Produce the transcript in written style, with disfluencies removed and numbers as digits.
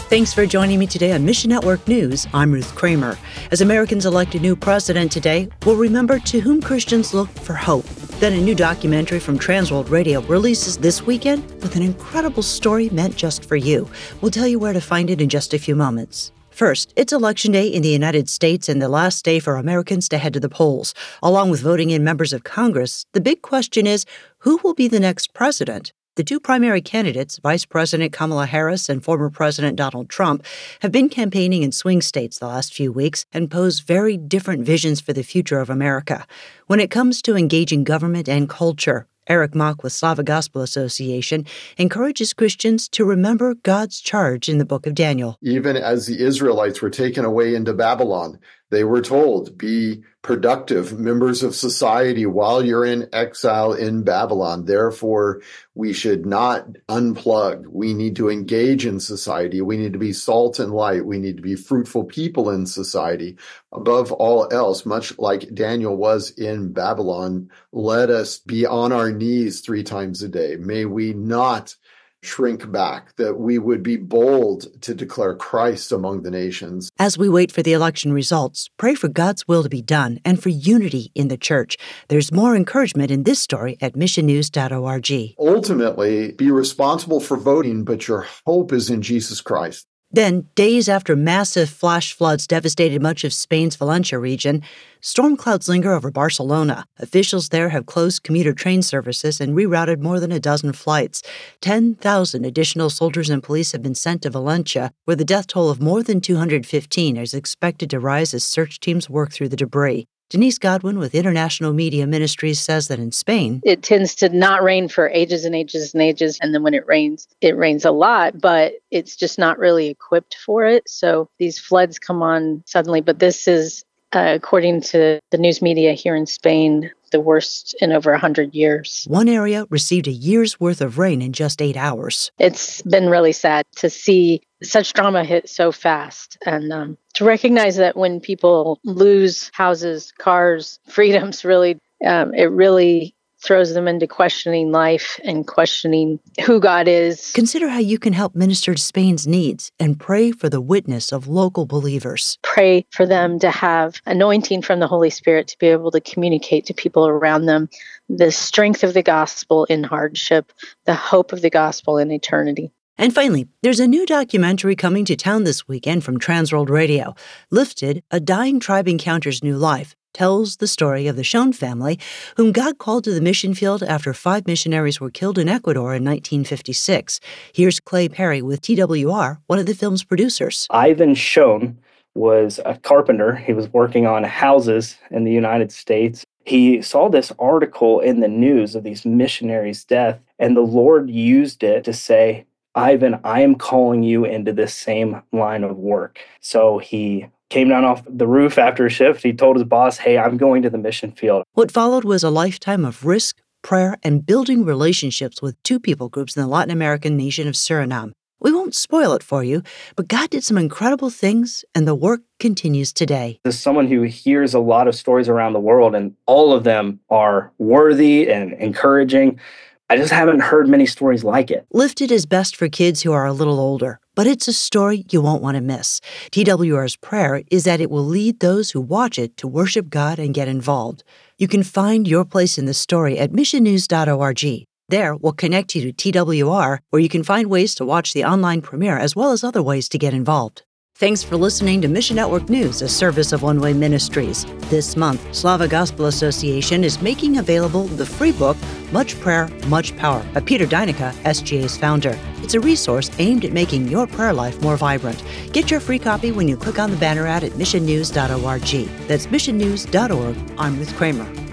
Thanks for joining me today on Mission Network News. I'm Ruth Kramer. As Americans elect a new president today, we'll remember to whom Christians look for hope. Then a new documentary from Transworld Radio releases this weekend with an incredible story meant just for you. We'll tell you where to find it in just a few moments. First, it's Election Day in the United States and the last day for Americans to head to the polls. Along with voting in members of Congress, the big question is, who will be the next president? The two primary candidates, Vice President Kamala Harris and former President Donald Trump, have been campaigning in swing states the last few weeks and pose very different visions for the future of America. When it comes to engaging government and culture, Eric Mock with Slava Gospel Association encourages Christians to remember God's charge in the book of Daniel. Even as the Israelites were taken away into Babylon, they were told, be productive members of society while you're in exile in Babylon. Therefore, we should not unplug. We need to engage in society. We need to be salt and light. We need to be fruitful people in society. Above all else, much like Daniel was in Babylon, let us be on our knees 3 times a day. May we not shrink back, that we would be bold to declare Christ among the nations. As we wait for the election results, pray for God's will to be done and for unity in the church. There's more encouragement in this story at missionnews.org. Ultimately, be responsible for voting, but your hope is in Jesus Christ. Then, days after massive flash floods devastated much of Spain's Valencia region, storm clouds linger over Barcelona. Officials there have closed commuter train services and rerouted more than a dozen flights. 10,000 additional soldiers and police have been sent to Valencia, where the death toll of more than 215 is expected to rise as search teams work through the debris. Denise Godwin with International Media Ministries says that in Spain, it tends to not rain for ages and ages and ages. And then when it rains a lot, but it's just not really equipped for it. So these floods come on suddenly. But this is, according to the news media here in Spain, the worst in over 100 years. One area received a year's worth of rain in just 8 hours. It's been really sad to see such drama hit so fast, and to recognize that when people lose houses, cars, freedoms, it really throws them into questioning life and questioning who God is. Consider how you can help minister to Spain's needs and pray for the witness of local believers. Pray for them to have anointing from the Holy Spirit to be able to communicate to people around them the strength of the gospel in hardship, the hope of the gospel in eternity. And finally, there's a new documentary coming to town this weekend from Transworld Radio. Lifted, A Dying Tribe Encounters New Life, tells the story of the Schoen family, whom God called to the mission field after 5 missionaries were killed in Ecuador in 1956. Here's Clay Perry with TWR, one of the film's producers. Ivan Schoen was a carpenter. He was working on houses in the United States. He saw this article in the news of these missionaries' death, and the Lord used it to say, Ivan, I am calling you into this same line of work. So he came down off the roof after a shift. He told his boss, hey, I'm going to the mission field. What followed was a lifetime of risk, prayer, and building relationships with 2 people groups in the Latin American nation of Suriname. We won't spoil it for you, but God did some incredible things, and the work continues today. As someone who hears a lot of stories around the world, and all of them are worthy and encouraging, I just haven't heard many stories like it. Lifted is best for kids who are a little older, but it's a story you won't want to miss. TWR's prayer is that it will lead those who watch it to worship God and get involved. You can find your place in the story at missionnews.org. There, we'll connect you to TWR, where you can find ways to watch the online premiere as well as other ways to get involved. Thanks for listening to Mission Network News, a service of One Way Ministries. This month, Slava Gospel Association is making available the free book, Much Prayer, Much Power, by Peter Deinica, SGA's founder. It's a resource aimed at making your prayer life more vibrant. Get your free copy when you click on the banner ad at missionnews.org. That's missionnews.org. I'm Ruth Kramer.